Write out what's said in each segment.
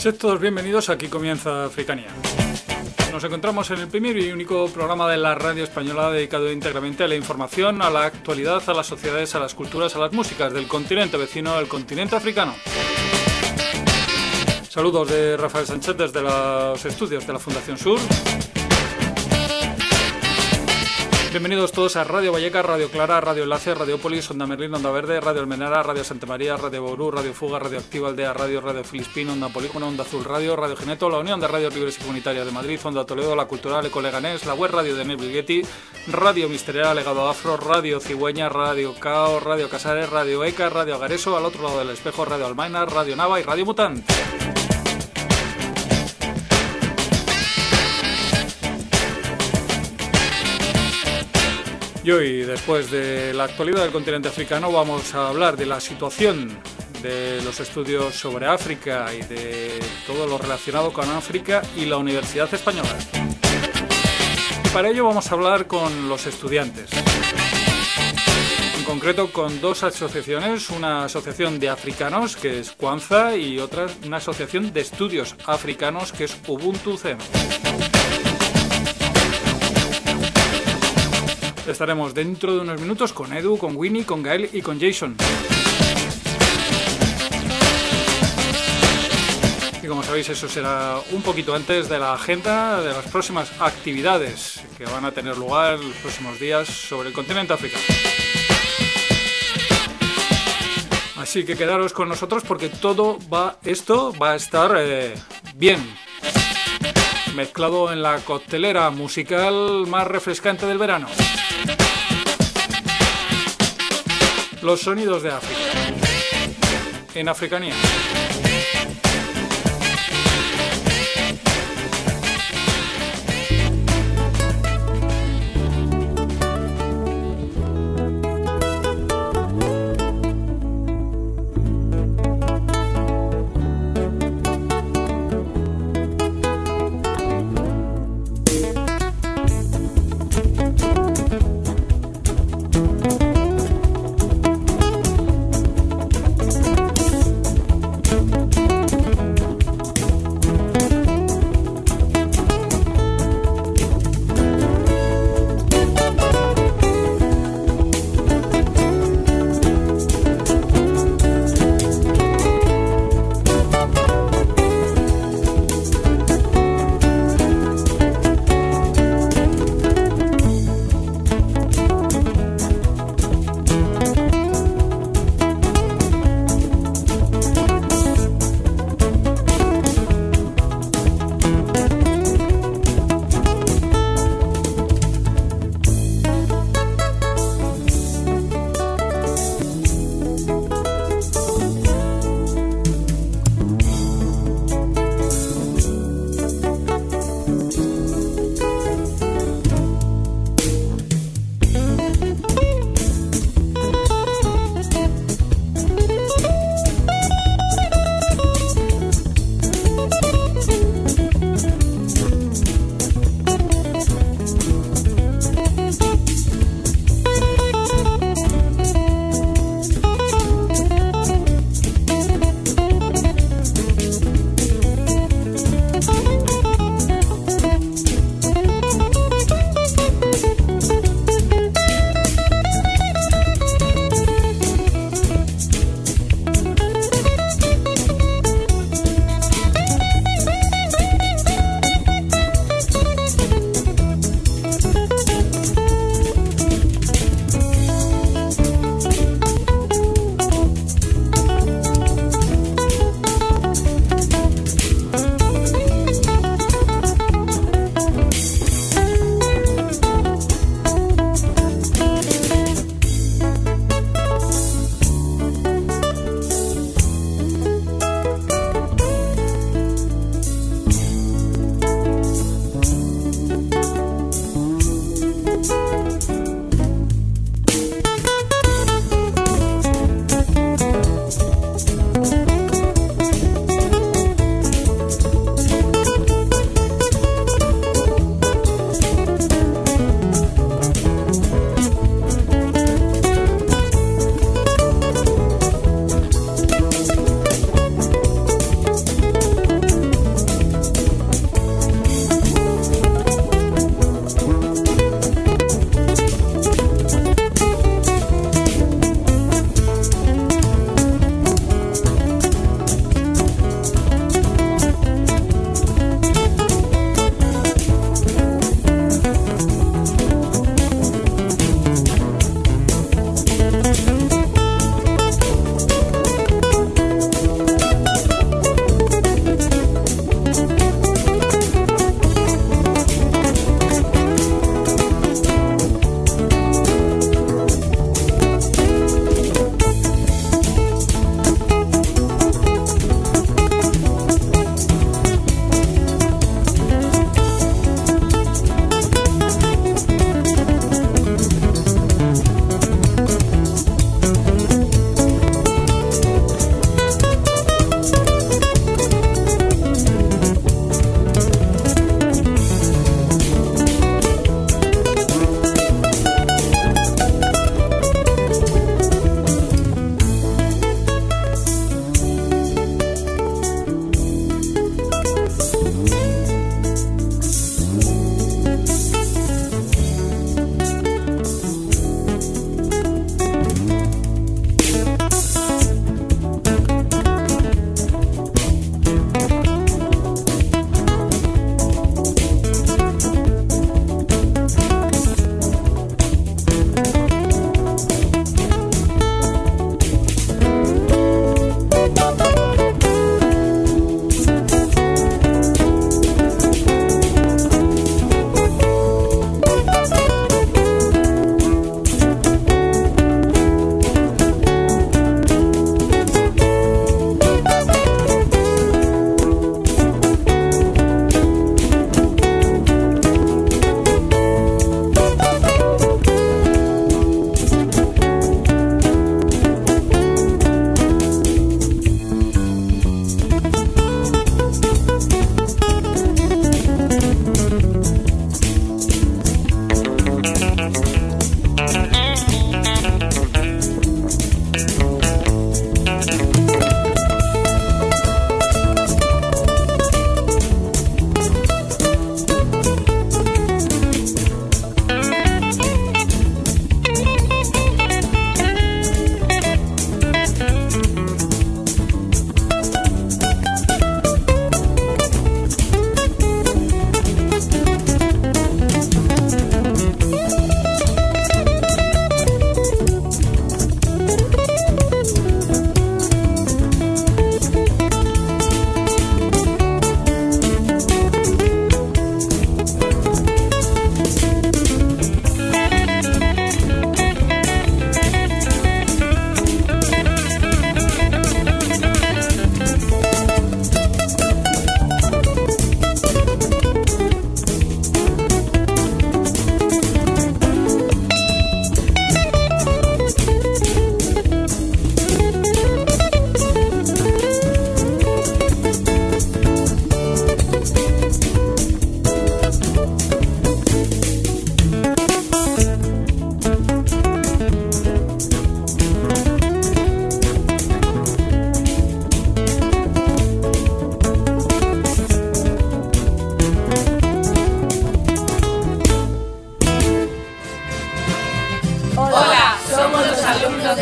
Sed todos bienvenidos, aquí comienza Africania. Nos encontramos en el primer y único programa de la radio española dedicado íntegramente a la información, a la actualidad, a las sociedades, a las culturas, a las músicas del continente vecino, el continente africano. Saludos de Rafael Sánchez desde los estudios de la Fundación Sur. Bienvenidos todos a Radio Vallecas, Radio Clara, Radio Enlace, Radiopolis, Onda Merlín, Onda Verde, Radio Almenara, Radio Santa María, Radio Bourú, Radio Fuga, Radio Activa Aldea, Radio Filispín, Onda Polígono, Onda Azul Radio, Radio Geneto, la Unión de Radios Libres y Comunitarias de Madrid, Onda Toledo, La Cultural, Eco Leganés, la Web Radio de Nebriguetti, Radio Misterial, Legado Afro, Radio Cigüeña, Radio Cao, Radio Casares, Radio ECA, Radio Agareso, al otro lado del espejo, Radio Almaina, Radio Nava y Radio Mutant. Y hoy, después de la actualidad del continente africano, vamos a hablar de la situación de los estudios sobre África y de todo lo relacionado con África y la Universidad Española. Y para ello vamos a hablar con los estudiantes. En concreto con dos asociaciones, una asociación de africanos, que es Kwanza, y otra, una asociación de estudios africanos, que es Ubuntu CM. Estaremos dentro de unos minutos con Edu, con Winnie, con Gael y con Jason. Y como sabéis, eso será un poquito antes de la agenda de las próximas actividades que van a tener lugar los próximos días sobre el continente africano. Así que quedaros con nosotros porque esto va a estar bien mezclado en la coctelera musical más refrescante del verano. Los sonidos de África en Africanía.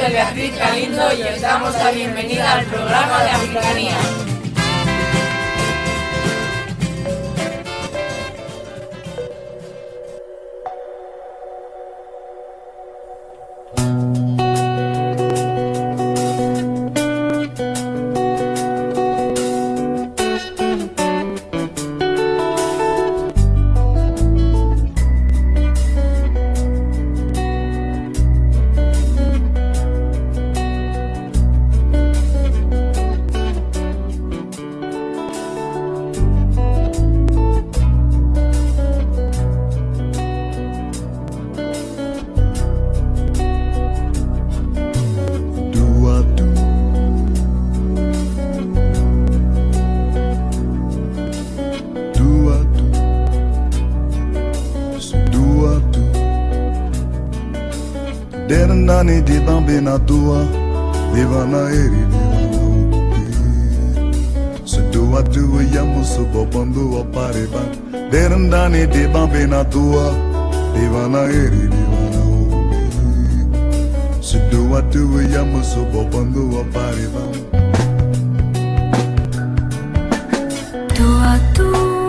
soy Beatriz Galindo y os damos la bienvenida al programa de Africanía. Derndani di bambina tua, divana eri divana upi. Sedua tua yamu subo bandu apariba. Derndani di bambina tua, divana eri divana upi. Sedua tua yamu subo bandu apariba. Tua tu.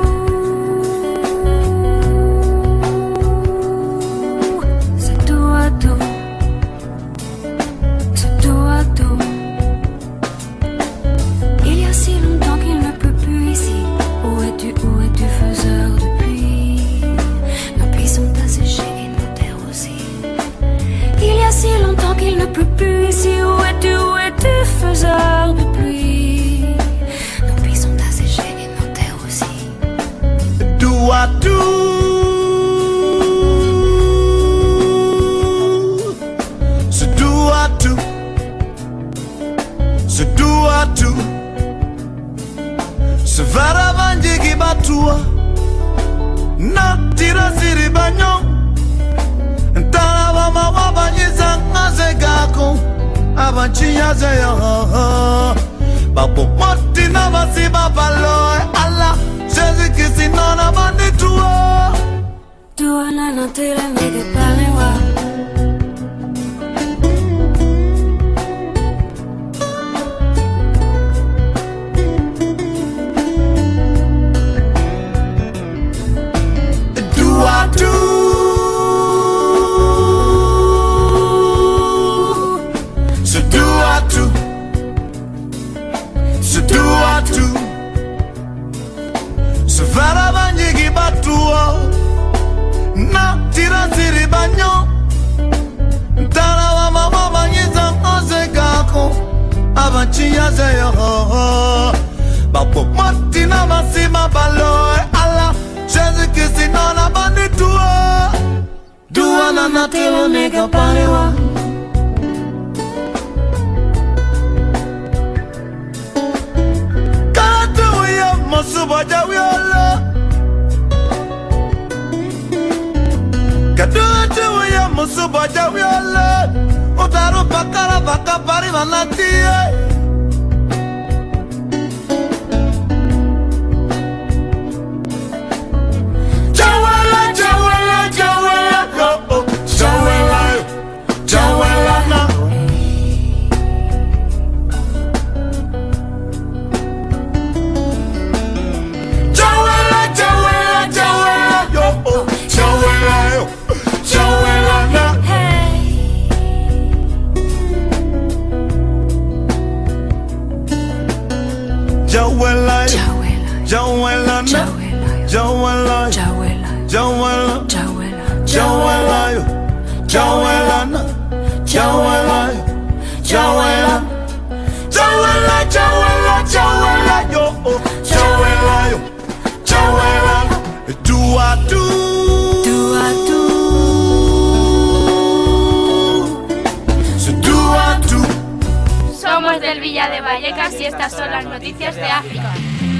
Somos del Villa de Vallecas y estas son las noticias de África.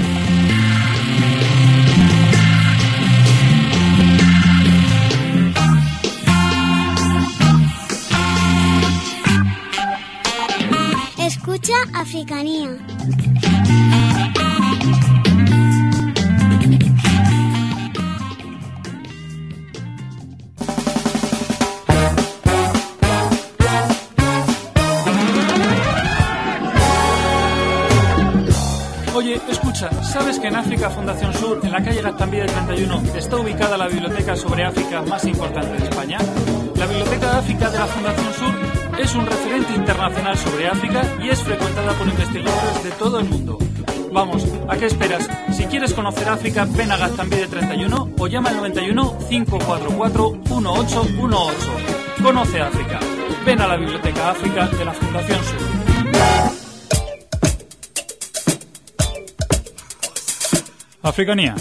Escucha Africanía. ¿Sabes que en África Fundación Sur, en la calle Gaztambide 31, está ubicada la biblioteca sobre África más importante de España? La Biblioteca de África de la Fundación Sur es un referente internacional sobre África y es frecuentada por investigadores de todo el mundo. Vamos, ¿a qué esperas? Si quieres conocer África, ven a Gaztambide 31 o llama al 91 544 1818. Conoce África. Ven a la Biblioteca África de la Fundación Sur. Africanía.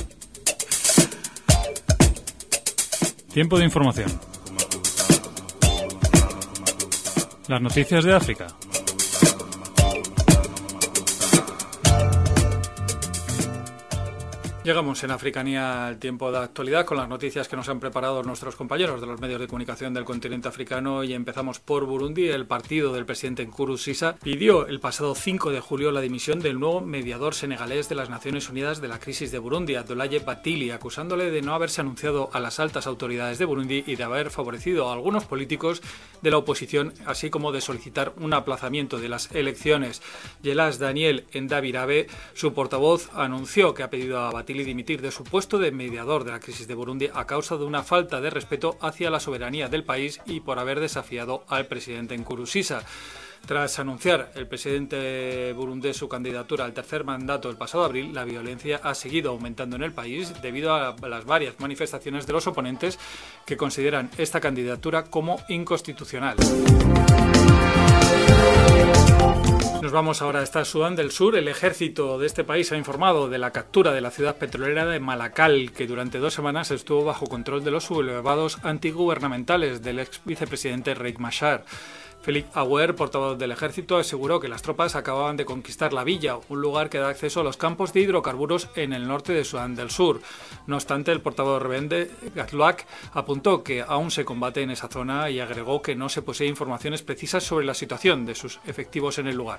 Tiempo de información. Las noticias de África. Llegamos en Africanía al tiempo de actualidad con las noticias que nos han preparado nuestros compañeros de los medios de comunicación del continente africano y empezamos por Burundi. El partido del presidente Nkurunziza pidió el pasado 5 de julio la dimisión del nuevo mediador senegalés de las Naciones Unidas de la crisis de Burundi, Abdoulaye Bathily, acusándole de no haberse anunciado a las altas autoridades de Burundi y de haber favorecido a algunos políticos de la oposición, así como de solicitar un aplazamiento de las elecciones. Yelas Daniel Ndabirabe, su portavoz, anunció que ha pedido a Bathily dimitir de su puesto de mediador de la crisis de Burundi a causa de una falta de respeto hacia la soberanía del país y por haber desafiado al presidente Nkurunziza. Tras anunciar el presidente burundés su candidatura al tercer mandato el pasado abril, la violencia ha seguido aumentando en el país debido a las varias manifestaciones de los oponentes que consideran esta candidatura como inconstitucional. Nos vamos ahora hasta Sudán del Sur. El ejército de este país ha informado de la captura de la ciudad petrolera de Malakal, que durante 2 semanas estuvo bajo control de los sublevados antigubernamentales del ex vicepresidente Riek Machar. Félix Auer, portavoz del ejército, aseguró que las tropas acababan de conquistar la villa, un lugar que da acceso a los campos de hidrocarburos en el norte de Sudán del Sur. No obstante, el portavoz rebelde Gatluak apuntó que aún se combate en esa zona y agregó que no se posee informaciones precisas sobre la situación de sus efectivos en el lugar.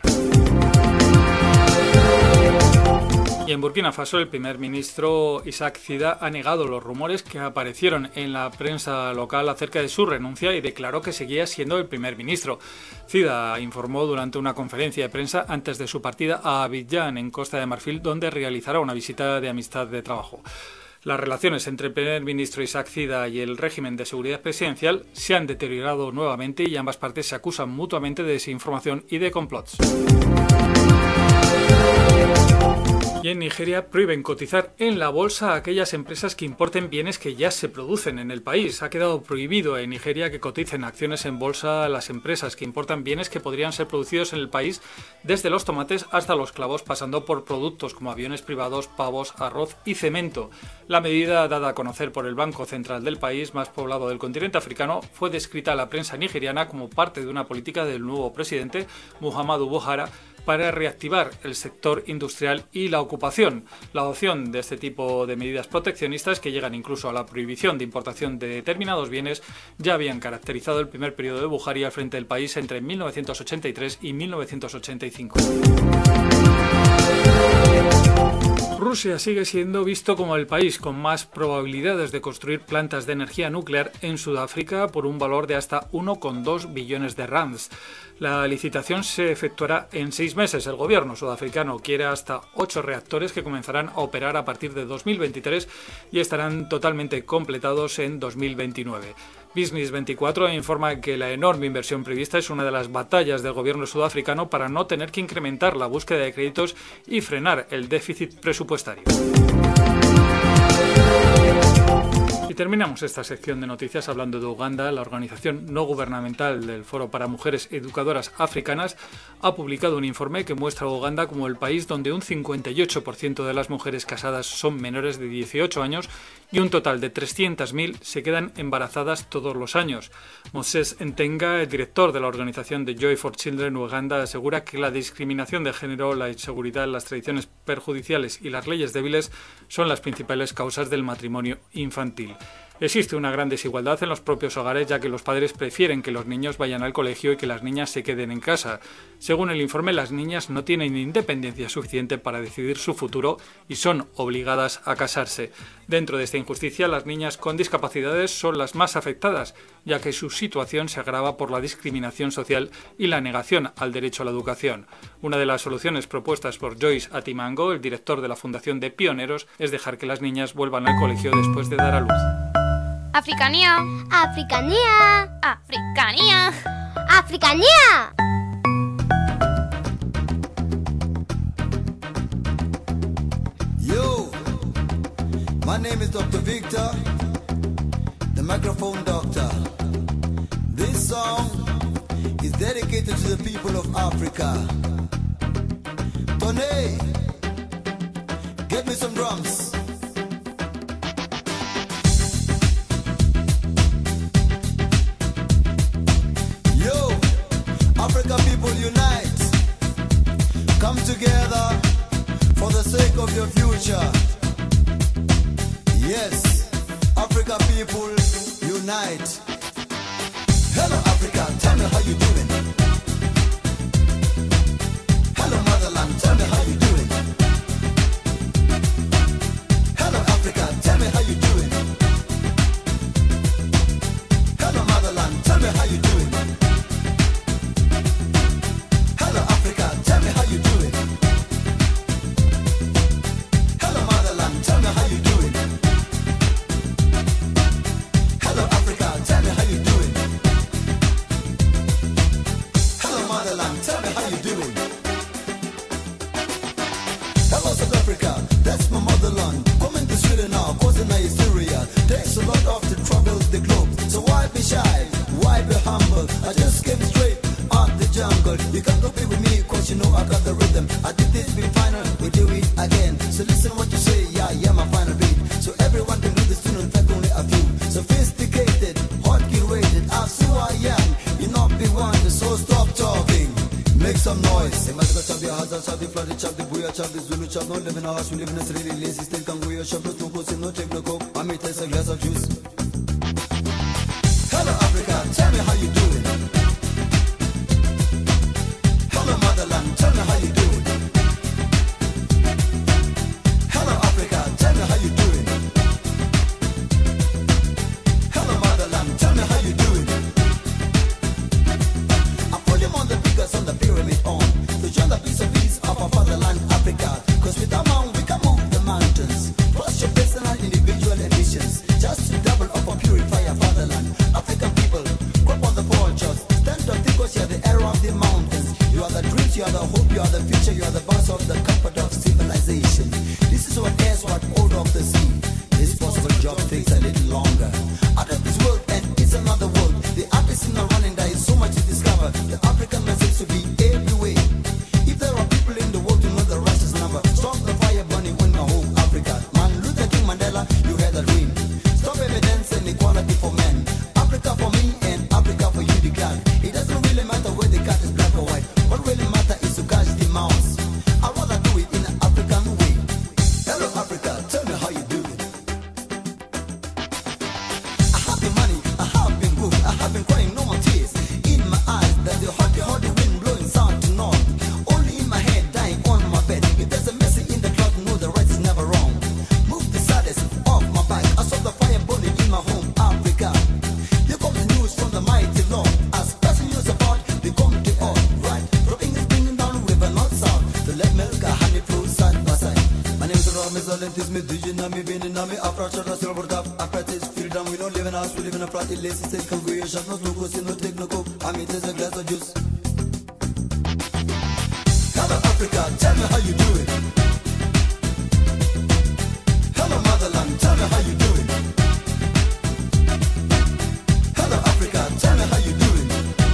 Y en Burkina Faso, el primer ministro Isaac Zida ha negado los rumores que aparecieron en la prensa local acerca de su renuncia y declaró que seguía siendo el primer ministro. Zida informó durante una conferencia de prensa antes de su partida a Abidjan, en Costa de Marfil, donde realizará una visita de amistad de trabajo. Las relaciones entre el primer ministro Isaac Zida y el régimen de seguridad presidencial se han deteriorado nuevamente y ambas partes se acusan mutuamente de desinformación y de complots. Y en Nigeria prohíben cotizar en la bolsa a aquellas empresas que importen bienes que ya se producen en el país. Ha quedado prohibido en Nigeria que coticen acciones en bolsa a las empresas que importan bienes que podrían ser producidos en el país, desde los tomates hasta los clavos, pasando por productos como aviones privados, pavos, arroz y cemento. La medida, dada a conocer por el Banco Central del país más poblado del continente africano, fue descrita a la prensa nigeriana como parte de una política del nuevo presidente, Muhammadu Buhari, para reactivar el sector industrial y la ocupación. La adopción de este tipo de medidas proteccionistas, que llegan incluso a la prohibición de importación de determinados bienes, ya habían caracterizado el primer periodo de Buhari al frente del país entre 1983 y 1985. Rusia sigue siendo visto como el país con más probabilidades de construir plantas de energía nuclear en Sudáfrica por un valor de hasta 1,2 billones de rands. La licitación se efectuará en 6 meses. El gobierno sudafricano quiere hasta 8 reactores que comenzarán a operar a partir de 2023 y estarán totalmente completados en 2029. Business 24 informa que la enorme inversión prevista es una de las batallas del gobierno sudafricano para no tener que incrementar la búsqueda de créditos y frenar el déficit presupuestario. Y terminamos esta sección de noticias hablando de Uganda. La organización no gubernamental del Foro para Mujeres Educadoras Africanas ha publicado un informe que muestra a Uganda como el país donde un 58% de las mujeres casadas son menores de 18 años y un total de 300.000 se quedan embarazadas todos los años. Moses Ntenga, el director de la organización de Joy for Children Uganda, asegura que la discriminación de género, la inseguridad, las tradiciones perjudiciales y las leyes débiles son las principales causas del matrimonio infantil. Existe una gran desigualdad en los propios hogares, ya que los padres prefieren que los niños vayan al colegio y que las niñas se queden en casa. Según el informe, las niñas no tienen independencia suficiente para decidir su futuro y son obligadas a casarse. Dentro de esta injusticia, las niñas con discapacidades son las más afectadas, ya que su situación se agrava por la discriminación social y la negación al derecho a la educación. Una de las soluciones propuestas por Joyce Atimango, el director de la Fundación de Pioneros, es dejar que las niñas vuelvan al colegio después de dar a luz. Africanía. Africanía. Africanía. Africanía. Yo, my name is Dr. Victor, the microphone doctor. This song is dedicated to the people of Africa. Tony, get me some drums. Yo, Africa people unite. Come together for the sake of your future. Yes, Africa people unite. Hello Africa, tell me how you doing. Hello motherland, tell me how you doing. Hello Africa, tell me how you doing. Hello motherland, tell me how you doing. Hello Africa, tell me how you doing. Hello motherland, tell me how you doing. Hello Africa, tell me how you doing. Hello motherland, tell me how you doing. Hello South Africa, that's my motherland. Coming to Sweden now, causing a hysteria. Takes a lot of to travel the globe. So why be shy? Why be humble? I just came straight out the jungle. You can't compete with me, cause you know I got the rhythm. I did this be final, we do it again. So listen what you say, yeah, my final beat. So everyone can do this tune, in fact only a few. Sophisticated, hot curated, I see who I am. You not be one, so stop talking. Make some noise. Say, Master Chab, the Hazard Chab, the Flooded Chab, the Booyah Chab, the Zulu Chab. No live in a house, we live in a city, lazy, still can go your shop, no tobos, no take no coke. I may taste a glass of juice. Hello Africa, tell me how you doing. Hello motherland, tell me how you doing. Hello Africa, tell me how you doing. Hello motherland, tell me how you doing. I put him on the figures on the pyramid on to join the piece of peace of our fatherland Africa. Cause with our man we can move the mountains. Plus your personal individual ambitions. Just to double up or purify our fatherland. African people, grab on the vultures. Stand up because you're the era of the mountains. You are the dreams, you are the hope, you are the future, you are the boss of the comfort of civilization. This is what airs what out of the sea. This possible job takes a little longer. Out of this world and it's another world. The artists in the running, there is so much to discover. The African message to be everywhere. If there are people in the world to know the righteous number, stop the fire burning in my home Africa. Man, Luther King Mandela, you had a dream. Stop evidence and equality for men. Africa for me and Africa for you declared. It doesn't really matter where the cat is black or white. What really matters is to catch the mouse. I'd rather do it in an African way. Hello Africa, tell me how you doing. I have been money, I have been good, I have been crying, no more tears in my eyes. There's the hot wind blowing south to north. Only in my head, dying on my bed. If there's a mercy in the cloud, know the right is never wrong. Move the saddest off my back. I saw the fire burning in my home Africa. Here comes the news from the mighty Lord. As special news about they come to all right. Dropping is bringing down river north south. To let milk and honey flow side by side. My name is Rami Zalentis, me Dujinami, Beninami, Afra Chara, Silver Tap, Apparatus, freedom. We don't live in a house, we live in a flat, lazy state, can go your shop, no glucose, no take no coke. I mean, there's a glass of juice. Hello Africa, tell me how you doing. Hello motherland, tell me how you doing. Hello Africa, tell me how you doing.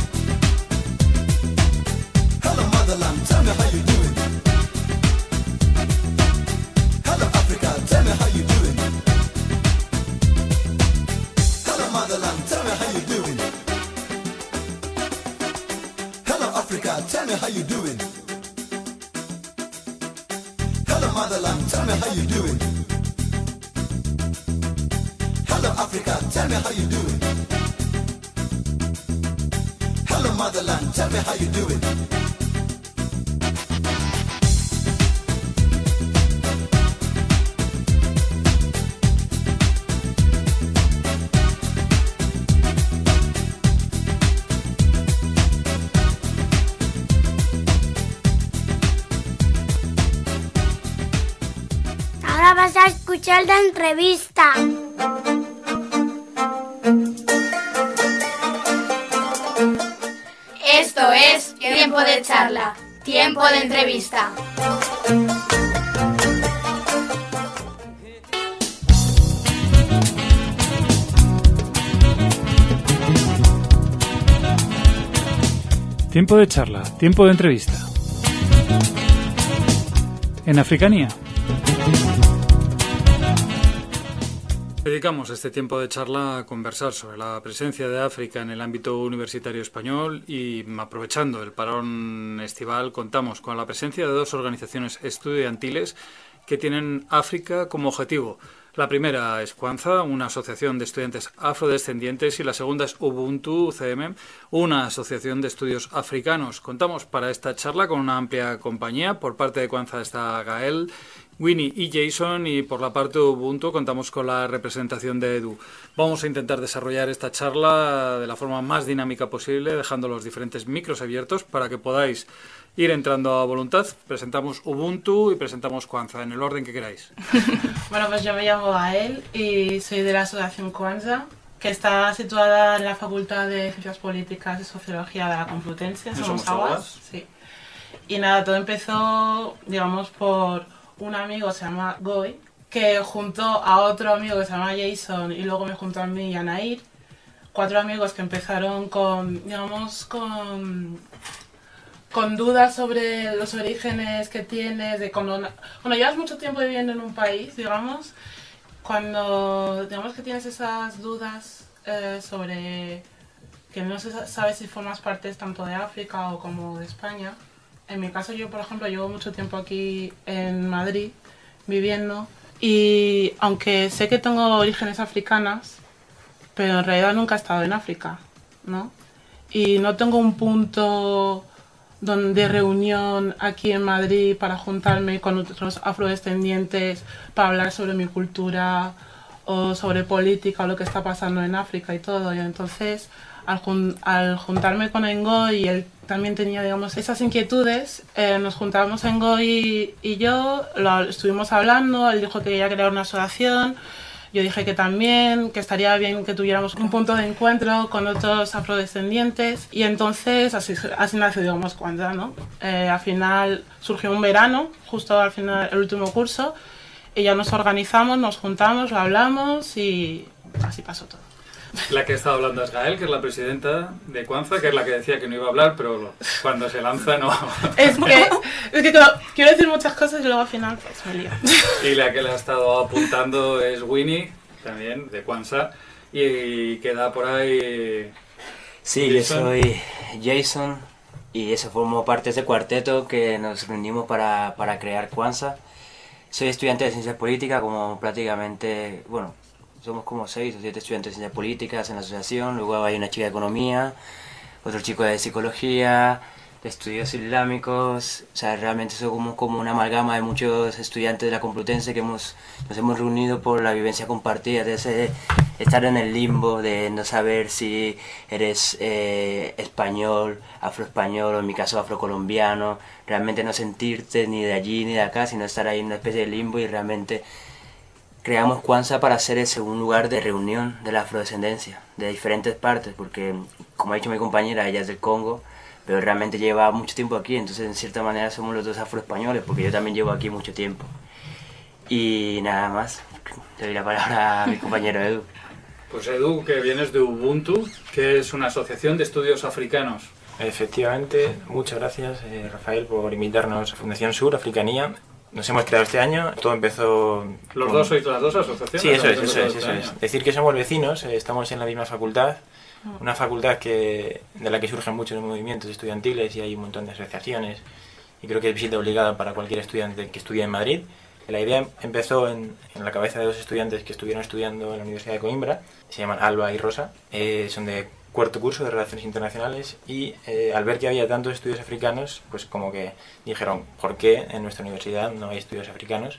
Hello motherland, tell me how you doing. Hello Africa, tell me how you doing. Hello motherland, tell me how you doing. Hello Africa, tell me how you doing. Hello motherland, tell me how you doing. Hello Africa, tell me how you do it. Hello motherland, tell me how you do it. Ahora vas a escuchar la entrevista. Esto es Tiempo de Charla, Tiempo de Entrevista. Tiempo de charla, tiempo de entrevista. En Africanía. Dedicamos este tiempo de charla a conversar sobre la presencia de África en el ámbito universitario español y, aprovechando el parón estival, contamos con la presencia de dos organizaciones estudiantiles que tienen África como objetivo. La primera es Kwanza, una asociación de estudiantes afrodescendientes, y la segunda es Ubuntu CM, una asociación de estudios africanos. Contamos para esta charla con una amplia compañía. Por parte de Kwanza está Gael, Winnie y Jason, y por la parte de Ubuntu contamos con la representación de Edu. Vamos a intentar desarrollar esta charla de la forma más dinámica posible, dejando los diferentes micros abiertos para que podáis ir entrando a voluntad. Presentamos Ubuntu y presentamos Kwanza, en el orden que queráis. Bueno, pues yo me llamo Gael y soy de la asociación Kwanza, que está situada en la Facultad de Ciencias Políticas y Sociología de la Complutense, Somos Aguas. Sí. Y nada, todo empezó, digamos, por un amigo, se llama Goy, que juntó a otro amigo que se llama Jason y luego me juntó a mí y a Nair. 4 amigos que empezaron con, digamos, con dudas sobre los orígenes que tienes, de cuando llevas mucho tiempo viviendo en un país, digamos, cuando digamos que tienes esas dudas sobre que no sabes si formas parte tanto de África o como de España. En mi caso, yo, por ejemplo, llevo mucho tiempo aquí en Madrid viviendo, y aunque sé que tengo orígenes africanas, pero en realidad nunca he estado en África, ¿no? Y no tengo un punto de reunión aquí en Madrid para juntarme con otros afrodescendientes para hablar sobre mi cultura o sobre política o lo que está pasando en África y todo. Y entonces, al juntarme con Ngoy, y él también tenía, digamos, esas inquietudes, nos juntábamos Ngoy y yo, estuvimos hablando, él dijo que quería crear una asociación. Yo dije que también, que estaría bien que tuviéramos un punto de encuentro con otros afrodescendientes, y entonces así nació, digamos, Kwanza, ¿no? Al final surgió un verano, justo al final, el último curso, y ya nos organizamos, nos juntamos, lo hablamos y así pasó todo. La que está hablando es Gael, que es la presidenta de Kwanza, que es la que decía que no iba a hablar, pero cuando se lanza no. Es que claro, quiero decir muchas cosas y luego al final pues me lío. Y la que le ha estado apuntando es Winnie, también de Kwanza, y queda por ahí. Sí, yo soy Jason y eso formó parte de ese cuarteto que nos reunimos para crear Kwanza. Soy estudiante de Ciencias Políticas, como prácticamente, bueno, somos como 6 o 7 estudiantes de Ciencias Políticas en la asociación. Luego hay una chica de Economía, otro chico de Psicología, de Estudios Islámicos. O sea, realmente somos como una amalgama de muchos estudiantes de la Complutense que nos hemos reunido por la vivencia compartida, de estar en el limbo de no saber si eres español, afroespañol, o en mi caso afrocolombiano. Realmente no sentirte ni de allí ni de acá, sino estar ahí en una especie de limbo, y realmente creamos Kwanza para ser ese un lugar de reunión de la afrodescendencia, de diferentes partes, porque, como ha dicho mi compañera, ella es del Congo, pero realmente lleva mucho tiempo aquí, entonces en cierta manera somos los dos afroespañoles, porque yo también llevo aquí mucho tiempo. Y nada más, le doy la palabra a mi compañero Edu. Pues Edu, que vienes de Ubuntu, que es una asociación de estudios africanos. Efectivamente, muchas gracias Rafael por invitarnos a Fundación Sur, Africanía. Nos hemos creado este año, todo empezó... ¿Los dos sois las dos asociaciones? Sí, eso es. Decir que somos vecinos, estamos en la misma facultad, una facultad de la que surgen muchos movimientos estudiantiles y hay un montón de asociaciones, y creo que es visita obligada para cualquier estudiante que estudie en Madrid. La idea empezó en la cabeza de dos estudiantes que estuvieron estudiando en la Universidad de Coimbra, se llaman Alba y Rosa, son de cuarto curso de Relaciones Internacionales y al ver que había tantos estudios africanos, pues como que dijeron, ¿por qué en nuestra universidad no hay estudios africanos?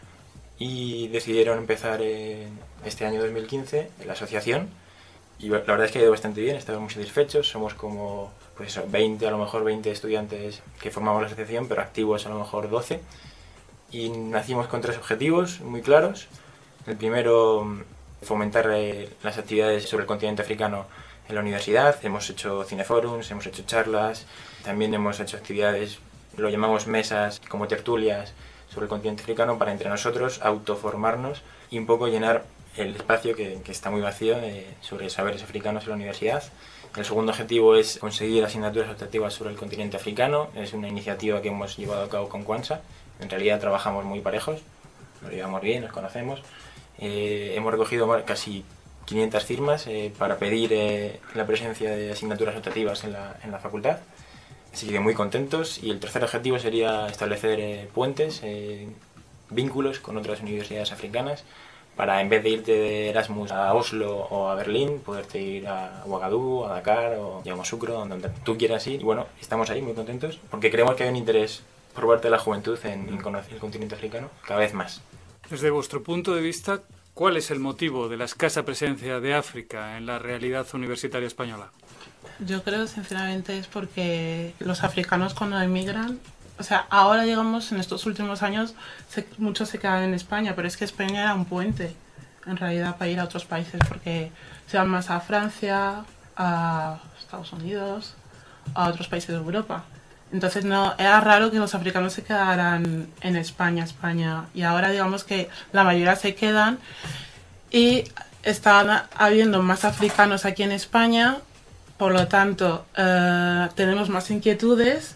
Y decidieron empezar este año 2015 la asociación y la verdad es que ha ido bastante bien, estamos muy satisfechos, somos como pues 20, a lo mejor 20 estudiantes que formamos la asociación, pero activos a lo mejor 12 y nacimos con 3 objetivos muy claros. El primero, fomentar las actividades sobre el continente africano en la universidad. Hemos hecho cineforums, hemos hecho charlas, también hemos hecho actividades, lo llamamos mesas, como tertulias sobre el continente africano para entre nosotros autoformarnos y un poco llenar el espacio que está muy vacío sobre saberes africanos en la universidad. El segundo objetivo es conseguir asignaturas optativas sobre el continente africano. Es una iniciativa que hemos llevado a cabo con Kwanza. En realidad trabajamos muy parejos, nos llevamos bien, nos conocemos. Hemos recogido casi 500 firmas para pedir la presencia de asignaturas optativas en la facultad. Así que muy contentos. Y el tercer objetivo sería establecer puentes, vínculos con otras universidades africanas, para en vez de irte de Erasmus a Oslo o a Berlín, poderte ir a Ouagadougou, a Dakar o a Yamoussoukro, donde tú quieras ir. Y bueno, estamos ahí muy contentos porque creemos que hay un interés por parte de la juventud en conocer el continente africano cada vez más. Desde vuestro punto de vista, ¿cuál es el motivo de la escasa presencia de África en la realidad universitaria española? Yo creo, sinceramente, es porque los africanos cuando emigran, o sea, ahora, digamos, en estos últimos años, muchos se quedan en España, pero es que España era un puente, en realidad, para ir a otros países, porque se van más a Francia, a Estados Unidos, a otros países de Europa. Entonces, no, era raro que los africanos se quedaran en España, y ahora, digamos que la mayoría se quedan, y están habiendo más africanos aquí en España, por lo tanto, tenemos más inquietudes.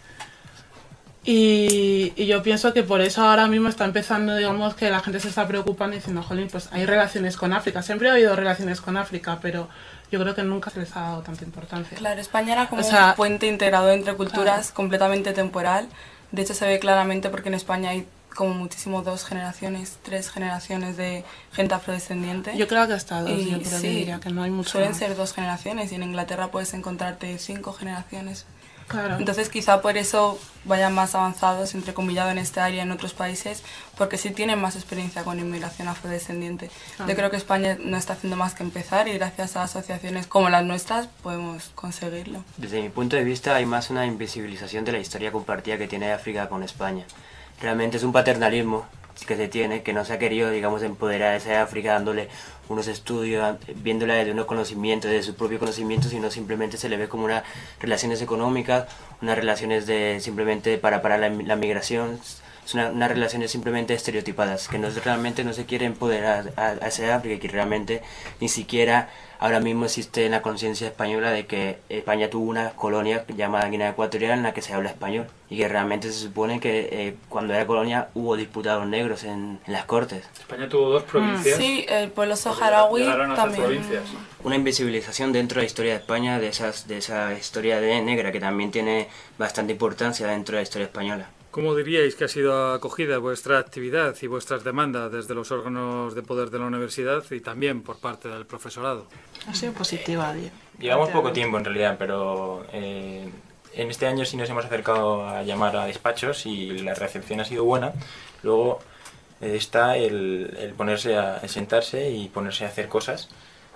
Y yo pienso que por eso ahora mismo está empezando, digamos, que la gente se está preocupando y diciendo, jolín, pues hay relaciones con África. Siempre ha habido relaciones con África, pero yo creo que nunca se les ha dado tanta importancia. Claro, España era como un puente integrado entre culturas, claro, completamente temporal. De hecho, se ve claramente porque en España hay como muchísimo 2 generaciones, 3 generaciones de gente afrodescendiente. Yo creo que hasta 2, y yo creo que diría que no hay mucho suelen más. ser 2 generaciones y en Inglaterra puedes encontrarte 5 generaciones. Claro. Entonces quizá por eso vayan más avanzados, entrecomillado, en esta área en otros países, porque sí tienen más experiencia con inmigración afrodescendiente. Claro. Yo creo que España no está haciendo más que empezar y gracias a asociaciones como las nuestras podemos conseguirlo. Desde mi punto de vista hay más una invisibilización de la historia compartida que tiene África con España. Realmente es un paternalismo que se tiene, que no se ha querido, digamos, empoderar a esa África dándole unos estudios, viéndola desde unos conocimientos, desde su propio conocimiento, sino simplemente se le ve como unas relaciones económicas, unas relaciones de simplemente para la migración, unas relaciones simplemente estereotipadas, que realmente no se quiere empoderar a esa África, que realmente ni siquiera ahora mismo existe en la conciencia española de que España tuvo una colonia llamada Guinea Ecuatorial en la que se habla español y que realmente se supone que cuando era colonia hubo diputados negros en las cortes. España tuvo 2 provincias. Sí, el pueblo saharaui también. Provincias. Una invisibilización dentro de la historia de España de esa historia negra que también tiene bastante importancia dentro de la historia española. ¿Cómo diríais que ha sido acogida vuestra actividad y vuestras demandas desde los órganos de poder de la universidad y también por parte del profesorado? Ha sido positiva, tío. Llevamos poco tiempo en realidad, pero en este año sí nos hemos acercado a llamar a despachos y la recepción ha sido buena. Luego está el ponerse el sentarse y ponerse a hacer cosas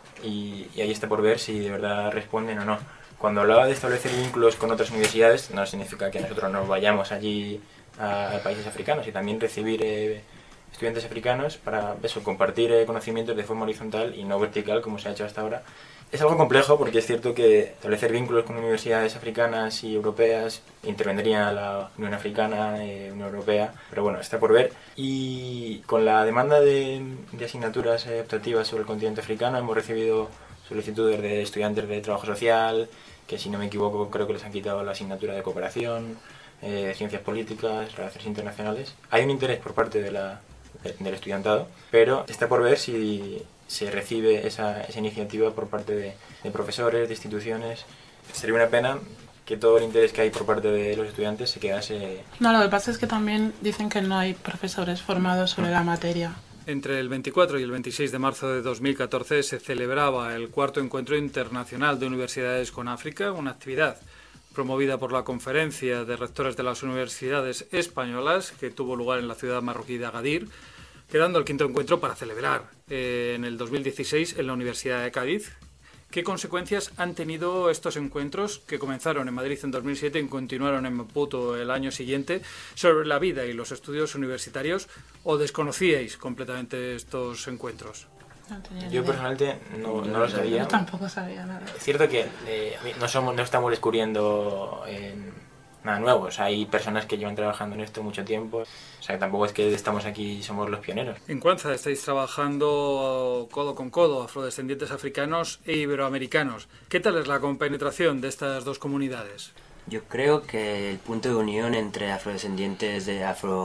y ahí está por ver si de verdad responden o no. Cuando hablaba de establecer vínculos con otras universidades, no significa que nosotros nos vayamos allí a países africanos y también recibir estudiantes africanos para eso, compartir conocimientos de forma horizontal y no vertical como se ha hecho hasta ahora. Es algo complejo porque es cierto que establecer vínculos con universidades africanas y europeas intervendría la Unión Africana, Unión Europea, pero bueno, está por ver. Y con la demanda de asignaturas optativas sobre el continente africano hemos recibido solicitudes de estudiantes de trabajo social, que si no me equivoco creo que les han quitado la asignatura de cooperación, ciencias políticas, relaciones internacionales. Hay un interés por parte del estudiantado, pero está por ver si se recibe esa iniciativa por parte de profesores, de instituciones. Sería una pena que todo el interés que hay por parte de los estudiantes se quedase... No, lo que pasa es que también dicen que no hay profesores formados sobre la materia. Entre el 24 y el 26 de marzo de 2014 se celebraba el cuarto encuentro internacional de universidades con África, una actividad promovida por la Conferencia de Rectores de las Universidades Españolas, que tuvo lugar en la ciudad marroquí de Agadir, quedando el quinto encuentro para celebrar en el 2016 en la Universidad de Cádiz. ¿Qué consecuencias han tenido estos encuentros que comenzaron en Madrid en 2007 y continuaron en Maputo el año siguiente sobre la vida y los estudios universitarios? ¿O desconocíais completamente estos encuentros? Yo personalmente no lo sabía. Yo tampoco sabía nada. Es cierto que no estamos descubriendo nada nuevo. O sea, hay personas que llevan trabajando en esto mucho tiempo. O sea, tampoco es que estamos aquí y somos los pioneros. En Cuanza estáis trabajando codo con codo, afrodescendientes africanos e iberoamericanos. ¿Qué tal es la compenetración de estas dos comunidades? Yo creo que el punto de unión entre afrodescendientes de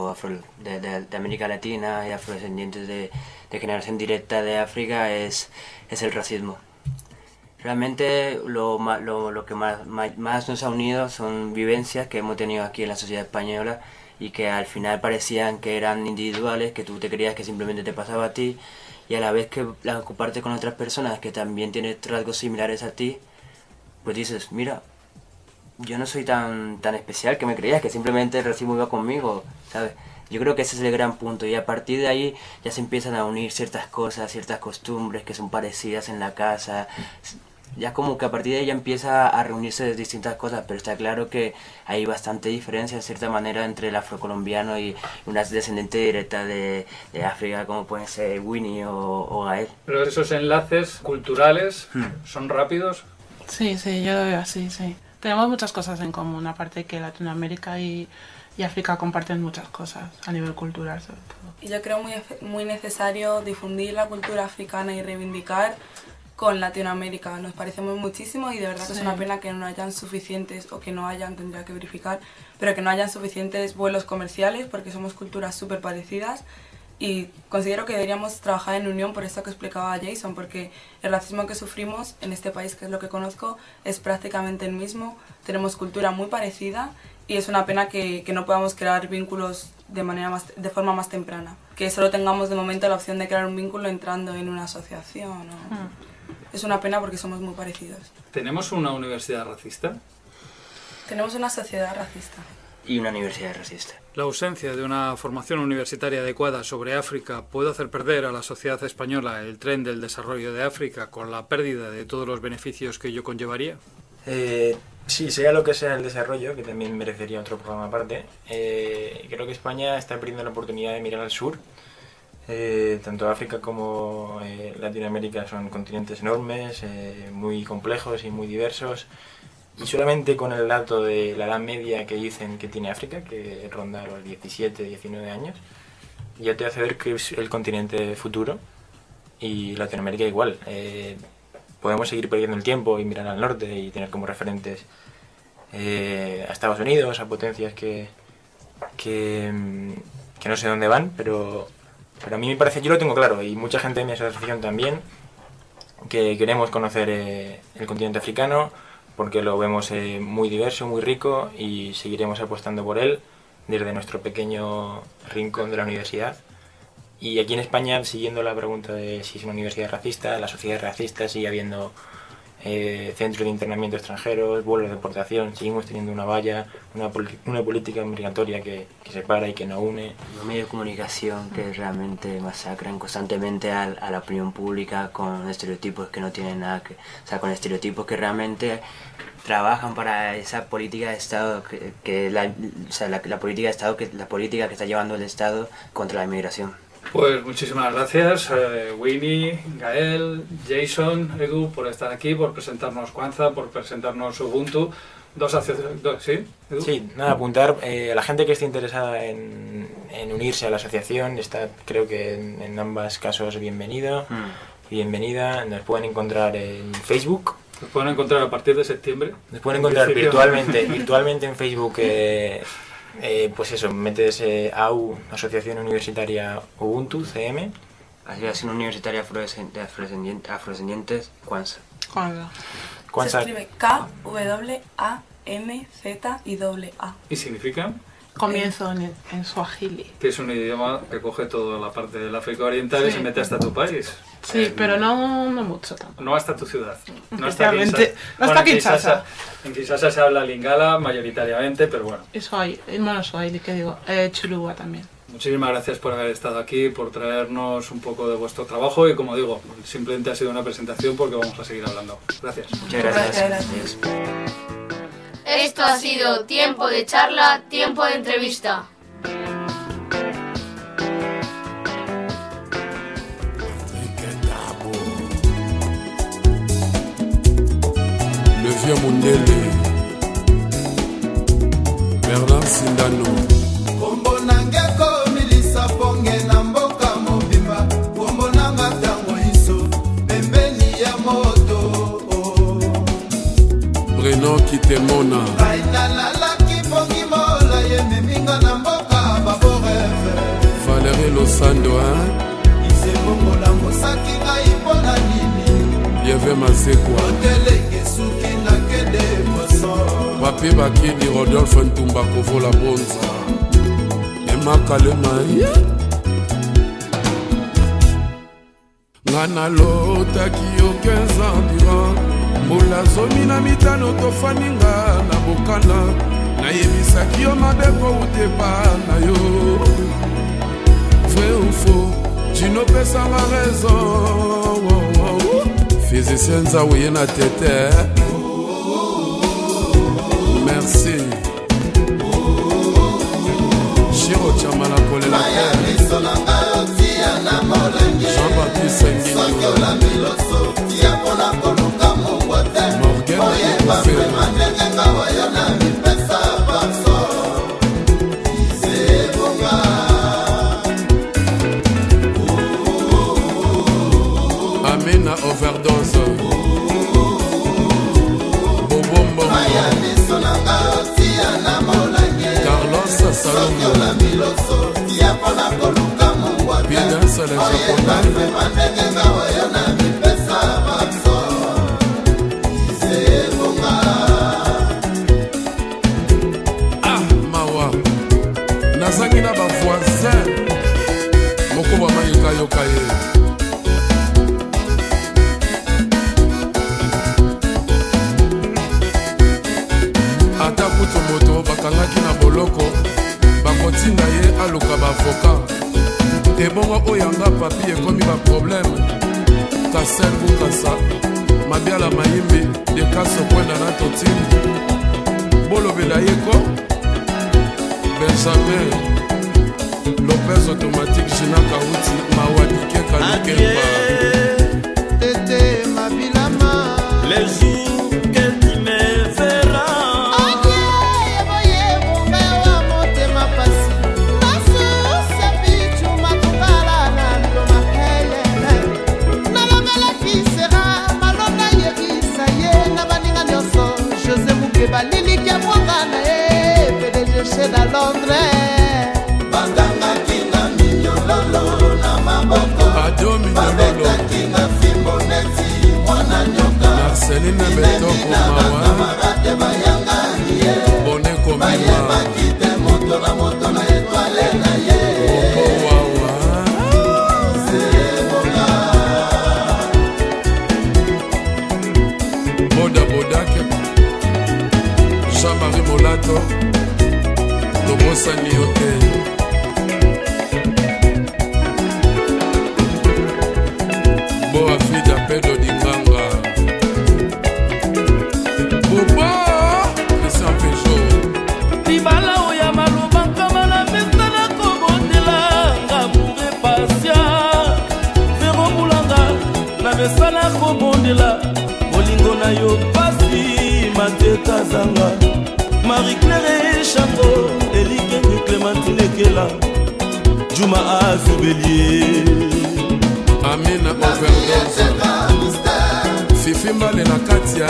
América Latina y afrodescendientes de generación directa de África es el racismo. Realmente lo que más nos ha unido son vivencias que hemos tenido aquí en la sociedad española y que al final parecían que eran individuales, que tú te creías que simplemente te pasaba a ti, y a la vez que la compartes con otras personas que también tienen rasgos similares a ti, pues dices, mira, yo no soy tan especial que me creías, que simplemente el racismo iba conmigo, ¿sabes? Yo creo que ese es el gran punto, y a partir de ahí ya se empiezan a unir ciertas cosas, ciertas costumbres que son parecidas en la casa. Ya como que a partir de ahí ya empieza a reunirse distintas cosas, pero está claro que hay bastante diferencia, en cierta manera, entre el afrocolombiano y una descendiente directa de África, como pueden ser Winnie o Gael. Pero esos enlaces culturales son rápidos. Sí, yo lo veo así, sí. Tenemos muchas cosas en común, aparte que Latinoamérica y África comparten muchas cosas a nivel cultural, sobre todo. Y yo creo muy necesario difundir la cultura africana y reivindicar con Latinoamérica. Nos parecemos muchísimo y de verdad que es una pena que no hayan suficientes, o que no hayan, tendría que verificar, pero que no hayan suficientes vuelos comerciales, porque somos culturas súper parecidas, y considero que deberíamos trabajar en unión, por esto que explicaba Jason, porque el racismo que sufrimos en este país, que es lo que conozco, es prácticamente el mismo. Tenemos cultura muy parecida y es una pena que no podamos crear vínculos de forma más temprana, que solo tengamos de momento la opción de crear un vínculo entrando en una asociación. Es una pena porque somos muy parecidos. ¿Tenemos una universidad racista? Tenemos una sociedad racista. Y una universidad racista. ¿La ausencia de una formación universitaria adecuada sobre África puede hacer perder a la sociedad española el tren del desarrollo de África con la pérdida de todos los beneficios que ello conllevaría? Sí, sea lo que sea el desarrollo, que también merecería otro programa aparte, creo que España está perdiendo la oportunidad de mirar al sur. Tanto África como Latinoamérica son continentes enormes, muy complejos y muy diversos, y solamente con el dato de la edad media que dicen que tiene África, que ronda los 17, 19 años, ya te hace ver que es el continente futuro, y Latinoamérica igual. Podemos seguir perdiendo el tiempo y mirar al norte y tener como referentes a Estados Unidos, a potencias que no sé dónde van, pero a mí me parece, yo lo tengo claro, y mucha gente de mi asociación también, que queremos conocer el continente africano, porque lo vemos muy diverso, muy rico, y seguiremos apostando por él desde nuestro pequeño rincón de la universidad. Y aquí en España, siguiendo la pregunta de si es una universidad racista, la sociedad es racista, sigue habiendo centros de internamiento extranjeros, vuelos de deportación, seguimos teniendo una valla, una política migratoria que separa y que no une. Los medios de comunicación que realmente masacran constantemente a la opinión pública con estereotipos que no tienen nada que... O sea, con estereotipos que realmente trabajan para esa política de Estado, la política de Estado, la política que está llevando el Estado contra la inmigración. Pues muchísimas gracias, Winnie, Gael, Jason, Edu, por estar aquí, por presentarnos Cuanza, por presentarnos Ubuntu. ¿Sí, Edu? Sí, nada, apuntar a la gente que esté interesada en unirse a la asociación, está, creo que en ambos casos bienvenida. Nos pueden encontrar en Facebook. Nos pueden encontrar a partir de septiembre. Nos pueden encontrar virtualmente en Facebook. Pues eso, metes AU, Asociación Universitaria Ubuntu, CM. Asociación Universitaria Afrodescendientes, Cuanza. Se escribe Kwazza. MZIAA. ¿Y significa? Comienzo en Swahili. Que es un idioma que coge toda la parte del África Oriental y se mete hasta tu país. Sí, pero no mucho tampoco. No hasta tu ciudad. No hasta Kinshasa. En Kinshasa se habla lingala mayoritariamente, pero bueno. Y Swahili, ¿qué digo? Chulugua también. Muchísimas gracias por haber estado aquí, por traernos un poco de vuestro trabajo y, como digo, simplemente ha sido una presentación porque vamos a seguir hablando. Gracias. Muchas gracias. Gracias. Esto ha sido Tiempo de Charla, Tiempo de Entrevista. Le vieux Mundele, Bernard Sindano. Kombo nange komilisa ponge na mboka mobimba. Kombo nanga tango iso, pembeni ya moto. Breno Kitemona. Baina lalaki pongi mola ye miminga na mboka baboreve. Valérie Losando, hein? Ise bongo la mosaki nga ipona nini. Yeve Mazekwa. Otelenge suki na kede moso. Papi Bakidi Rodolphe Ntumba Kovola Bonza. Emma Kalema. Ngana lotaki yo 15 ans durant. Mbula zomi na mitano tofaninga na bokana. Nayebisaki yo mabe po utepa na yo. Vrai ou faux, tu n'opesa ma raison. Physicien Nzaouye na tete. Merci. Chiro Chamala Kolela Jean-Baptiste Amina overdose Bobombo Carlos Salomon Piedance les Japonais Ah, mawa Nazangi na ba voisin Moko ba mayuka yoka ye Ata kutu moto bakangaki na boloko bakotinda ye aluka bavoka ebongo oyanga papi ekomi baproblème kasel bukasa mabiala mayimbi dekaso kwenda na totini bolobela ye ko benjamin lopez automatique jina kauti mawadike kalukemba tete mabilama les jours que tu me verras balilikia mwangana PDG chez Londres bandanga kinga minyololo na maboko ado minyololo kinga fimbo neti mwana nyoka Marceline Betoko mawa marate bayanga ye bone komima bakite moto na etwale na ye wawa boda bodake Jean-Marie Molato tobosani yo te boa fida Pedro Dinganga bobo Christian Peugeot libala oya maloba nkama na pesta na kobondela ngamoure pasia vero bulanga na pesta na kobondela bolingo na yo pasi mateka zanga Marie-Claire Chango Elikenge Clémentine Kela Juma Azobelier Amina overdose Fifi Mbale na Katia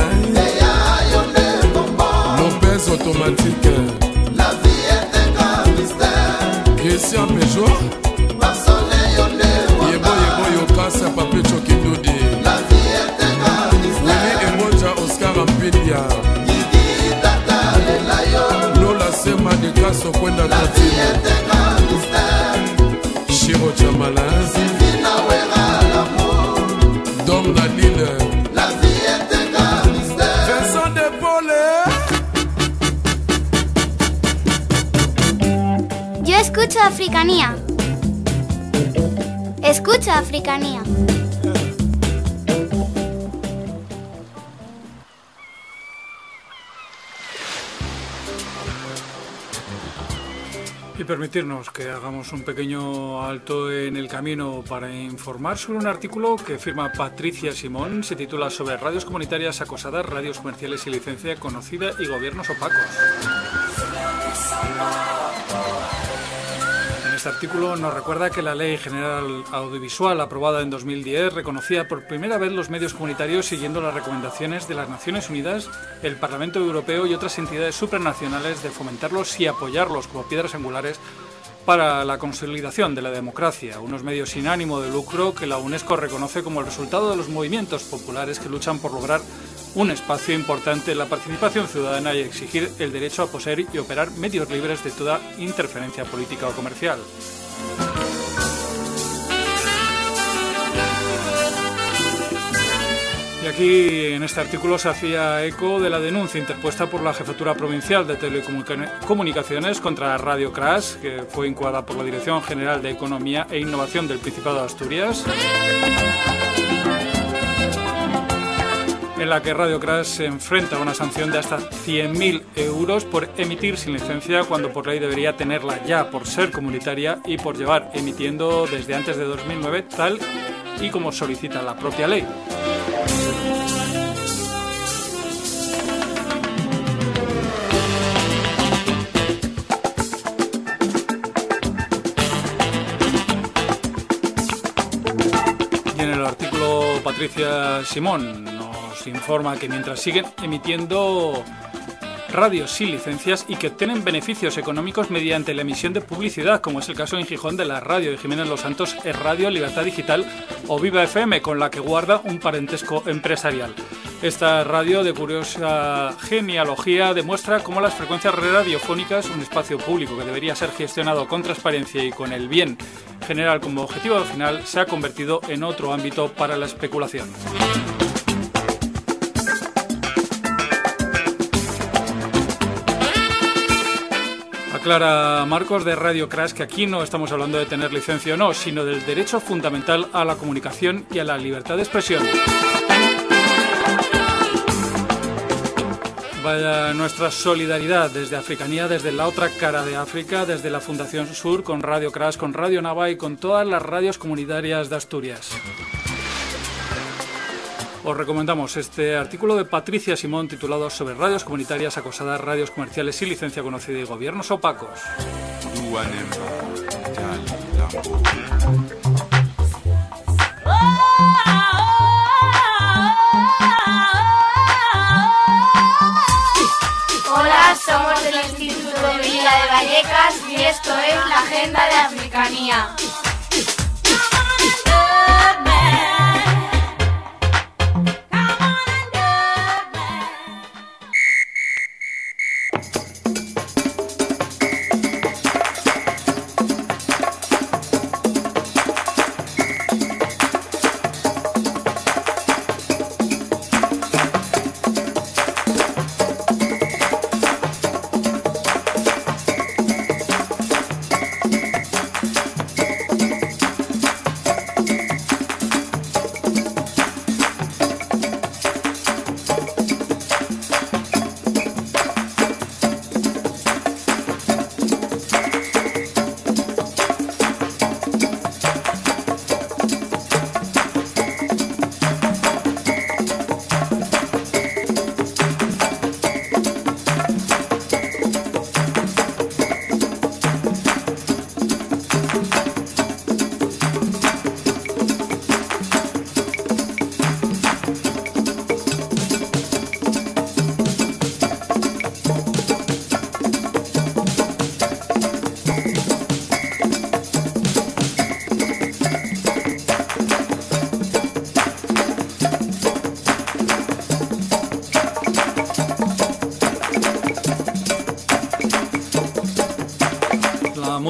Lopez automatique la vie est un grand mystère Christian Peugeot Yebo Yokasa Pape Chokindodi la vie est un grand mystère Willy Emonja Oscar Ampilia Yigi Tata Sema de caso kwenda kazini Shiro cha malazi Dom la lile Vincent de Pole. Yo escucho Africanía. Escucho Africanía. Y permitirnos que hagamos un pequeño alto en el camino para informar sobre un artículo que firma Patricia Simón. Se titula Sobre radios comunitarias acosadas, radios comerciales sin licencia conocida y gobiernos opacos. En este artículo nos recuerda que la Ley General Audiovisual aprobada en 2010 reconocía por primera vez los medios comunitarios siguiendo las recomendaciones de las Naciones Unidas, el Parlamento Europeo y otras entidades supranacionales de fomentarlos y apoyarlos como piedras angulares para la consolidación de la democracia, unos medios sin ánimo de lucro que la UNESCO reconoce como el resultado de los movimientos populares que luchan por lograr un espacio importante en la participación ciudadana y exigir el derecho a poseer y operar medios libres de toda interferencia política o comercial. Y aquí en este artículo se hacía eco de la denuncia interpuesta por la Jefatura Provincial de Telecomunicaciones contra Radio Crash, que fue incoada por la Dirección General de Economía e Innovación del Principado de Asturias, en la que Radio Crash se enfrenta a una sanción de hasta 100.000 euros por emitir sin licencia cuando por ley debería tenerla ya por ser comunitaria y por llevar emitiendo desde antes de 2009 tal y como solicita la propia ley. Y en el artículo Patricia Simón nos informa que mientras siguen emitiendo radios sin licencias y que obtienen beneficios económicos mediante la emisión de publicidad, como es el caso en Gijón de la radio de Jiménez Los Santos, Es Radio, Libertad Digital o Viva FM, con la que guarda un parentesco empresarial. Esta radio de curiosa genealogía demuestra cómo las frecuencias radiofónicas, un espacio público que debería ser gestionado con transparencia y con el bien general como objetivo final, se ha convertido en otro ámbito para la especulación. Aclara Marcos de Radio Crash que aquí no estamos hablando de tener licencia o no, sino del derecho fundamental a la comunicación y a la libertad de expresión. Vaya nuestra solidaridad desde Africanía, desde la otra cara de África, desde la Fundación Sur, con Radio Crash, con Radio Nava y con todas las radios comunitarias de Asturias. Os recomendamos este artículo de Patricia Simón titulado Sobre radios comunitarias acosadas, radios comerciales sin licencia conocida y gobiernos opacos. Hola, somos del Instituto de Villa de Vallecas y esto es la Agenda de Africanía.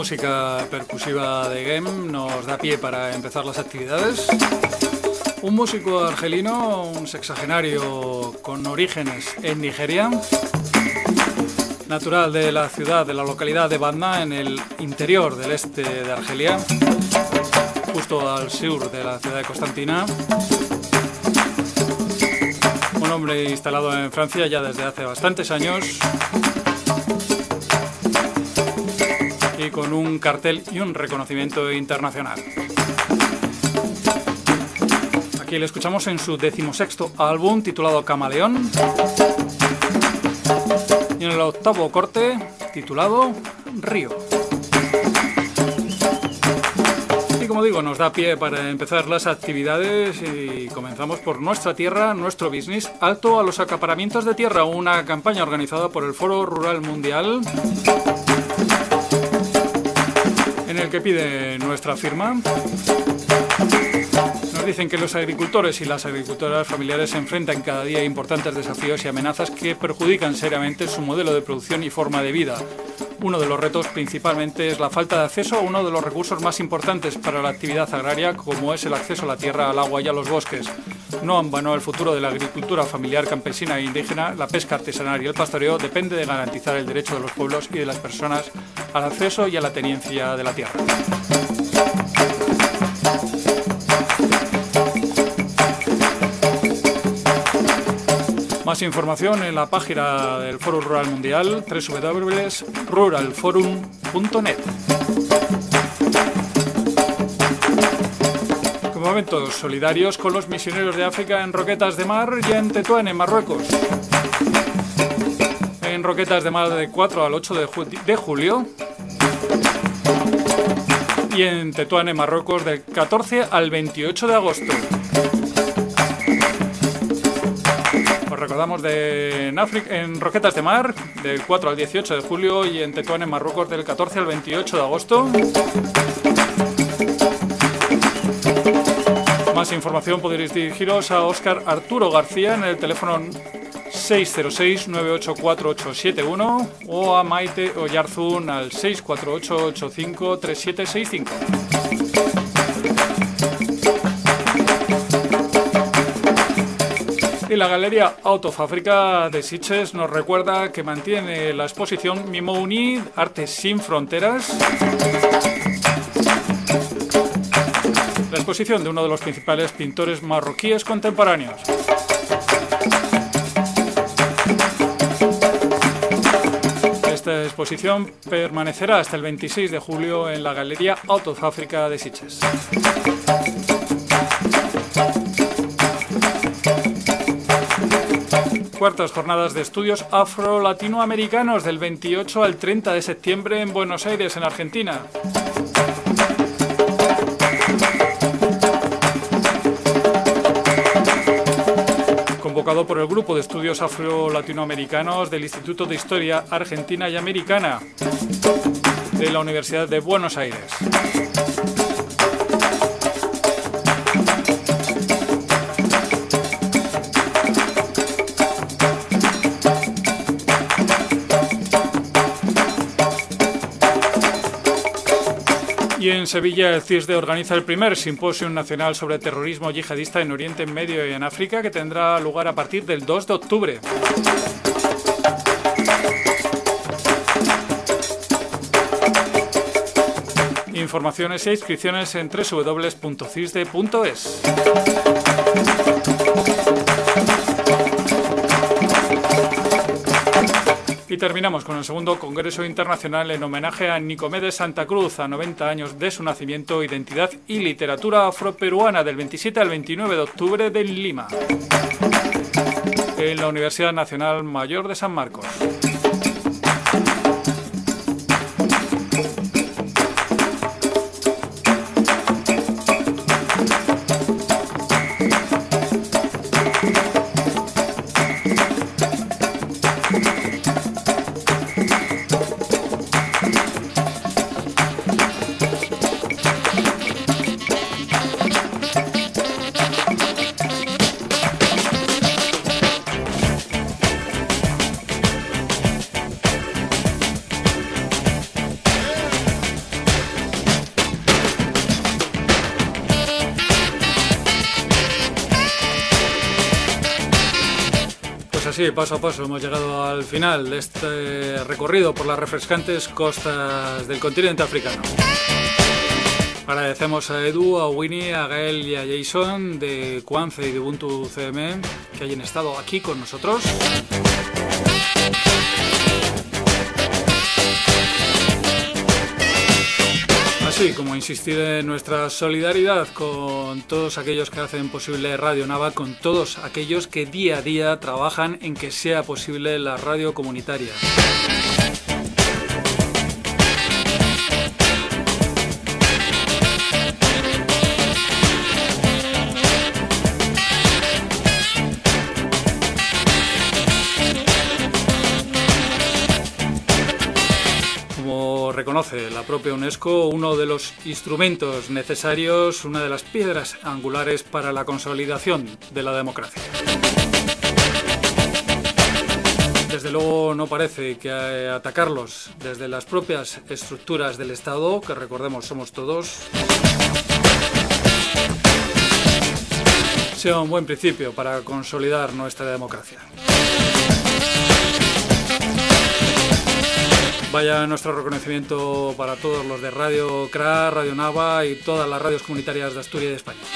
música percusiva de Gem nos da pie para empezar las actividades. Un músico argelino, un sexagenario con orígenes en Nigeria, natural de la ciudad, de la localidad de Batna, en el interior del este de Argelia, justo al sur de la ciudad de Constantina. Un hombre instalado en Francia ya desde hace bastantes años y con un cartel y un reconocimiento internacional. Aquí le escuchamos en su 16º álbum titulado Camaleón y en el 8º corte titulado Río. Y como digo, nos da pie para empezar las actividades y comenzamos por nuestra tierra, nuestro business, alto a los acaparamientos de tierra, una campaña organizada por el Foro Rural Mundial en el que pide nuestra firma. Nos dicen que los agricultores y las agricultoras familiares se enfrentan cada día a importantes desafíos y amenazas que perjudican seriamente su modelo de producción y forma de vida. Uno de los retos principalmente es la falta de acceso a uno de los recursos más importantes para la actividad agraria, como es el acceso a la tierra, al agua y a los bosques. No en vano, el futuro de la agricultura familiar, campesina e indígena, la pesca artesanal y el pastoreo depende de garantizar el derecho de los pueblos y de las personas al acceso y a la tenencia de la tierra. Más información en la página del Foro Rural Mundial, www.ruralforum.net. Momentos solidarios con los misioneros de África en Roquetas de Mar y en Tetuán, en Marruecos. En Roquetas de Mar del 4 al 8 de julio y en Tetuán, en Marruecos, del 14 al 28 de agosto. Os recordamos en Roquetas de Mar del 4 al 18 de julio y en Tetuán, en Marruecos, del 14 al 28 de agosto. Más información podréis dirigiros a Óscar Arturo García en el teléfono 606-984-871 o a Maite Oyarzún al 648-85-3765. Y la Galería Out of Africa de Sitges nos recuerda que mantiene la exposición Mimouni, Arte sin Fronteras. La exposición de uno de los principales pintores marroquíes contemporáneos. Esta exposición permanecerá hasta el 26 de julio en la Galería Out of Africa de Sitges. Cuartas jornadas de estudios afro-latinoamericanos del 28 al 30 de septiembre en Buenos Aires, en Argentina. Convocado por el Grupo de Estudios Afro-Latinoamericanos del Instituto de Historia Argentina y Americana de la Universidad de Buenos Aires. Y en Sevilla el CISDE organiza el primer simposio nacional sobre terrorismo yihadista en Oriente Medio y en África, que tendrá lugar a partir del 2 de octubre. Informaciones e inscripciones en www.cisde.es. Y terminamos con el segundo Congreso Internacional en homenaje a Nicomedes Santa Cruz, a 90 años de su nacimiento, identidad y literatura afroperuana, del 27 al 29 de octubre en Lima, en la Universidad Nacional Mayor de San Marcos. así, paso a paso, hemos llegado al final de este recorrido por las refrescantes costas del continente africano. Agradecemos a Edu, a Winnie, a Gael y a Jason de Kwanza y de Ubuntu CM que hayan estado aquí con nosotros. Así como insistir en nuestra solidaridad con todos aquellos que hacen posible Radio Nava, con todos aquellos que día a día trabajan en que sea posible la radio comunitaria. Reconoce la propia UNESCO, uno de los instrumentos necesarios, una de las piedras angulares para la consolidación de la democracia. Desde luego no parece que atacarlos desde las propias estructuras del Estado, que recordemos somos todos, sea un buen principio para consolidar nuestra democracia. Vaya nuestro reconocimiento para todos los de Radio CRA, Radio Nava y todas las radios comunitarias de Asturias y de España.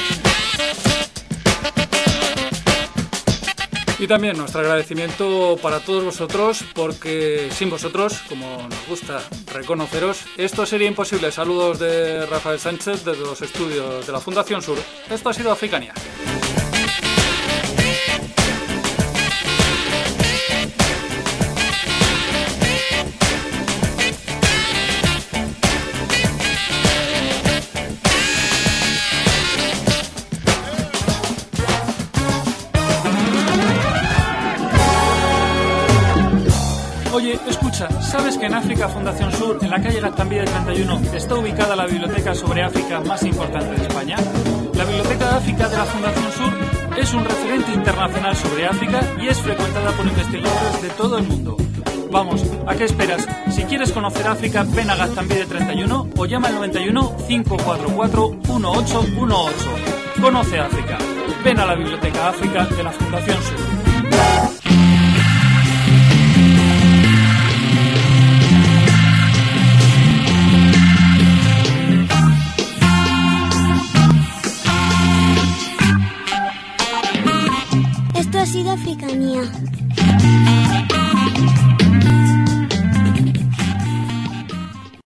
Y también nuestro agradecimiento para todos vosotros, porque sin vosotros, como nos gusta reconoceros, esto sería imposible. Saludos de Rafael Sánchez desde los estudios de la Fundación Sur. Esto ha sido Africania. Oye, escucha, ¿sabes que en África Fundación Sur, en la calle Gaztambide 31, está ubicada la biblioteca sobre África más importante de España? La Biblioteca de África de la Fundación Sur es un referente internacional sobre África y es frecuentada por investigadores de todo el mundo. Vamos, ¿a qué esperas? Si quieres conocer África, ven a Gaztambide 31 o llama al 91 544 1818. Conoce África. Ven a la Biblioteca África de la Fundación Sur. Esto ha sido Africanía.